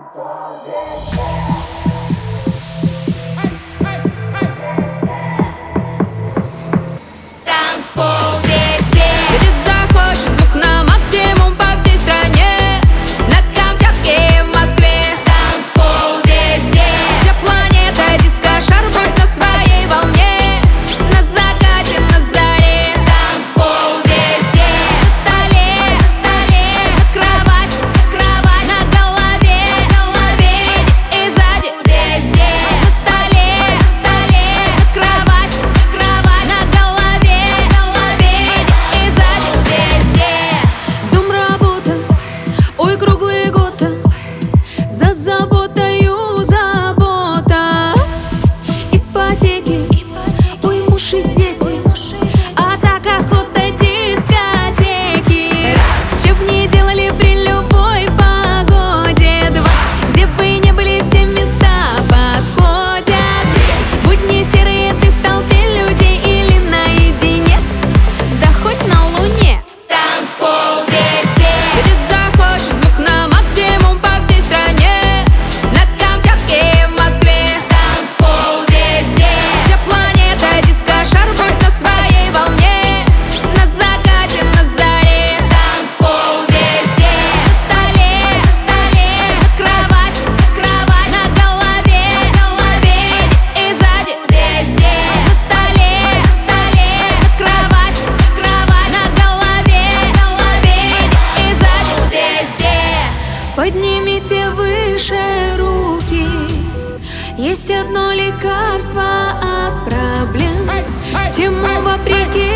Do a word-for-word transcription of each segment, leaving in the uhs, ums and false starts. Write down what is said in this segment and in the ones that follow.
Танцпол везде, где захочешь, звук на максимум по всей стране. На Камчатке и в Москве. Танцпол везде, вся планета диско-шар будет на своей волне. На закате, на заре. Танцпол везде, на столе, на столе, на кровать, на кровать, на голове, на голове и сзади. Везде, на столе, на столе, на кровать, на кровать, на голове, на голове и сзади. Везде. Дом, работа, ой, круглый год, за заботою забота. Ипотеки, ой, муж и дети, а так охота дискотеки. Че б не делали при любой погоде, два, где бы не были, все места подходят. Будни серые, ты в толпе людей или наедине, да хоть на луне. Танцпол везде, где захочешь, звук на максимум по всей стране. На Камчатке и в Москве. Танцпол везде, вся планета диско-шар будет на своей волне. На закате, на заре. Танцпол везде, на столе, на столе, на кровать, на кровать, на голове, на голове и сзади. Везде, на столе, на столе, на кровать, на кровать, на голове, на голове и сзади. Везде. Поднимите выше руки, есть одно лекарство от проблем. Всему вопреки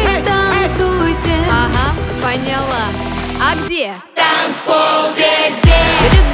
танцуйте. Ага, поняла. А где? Танцпол везде, где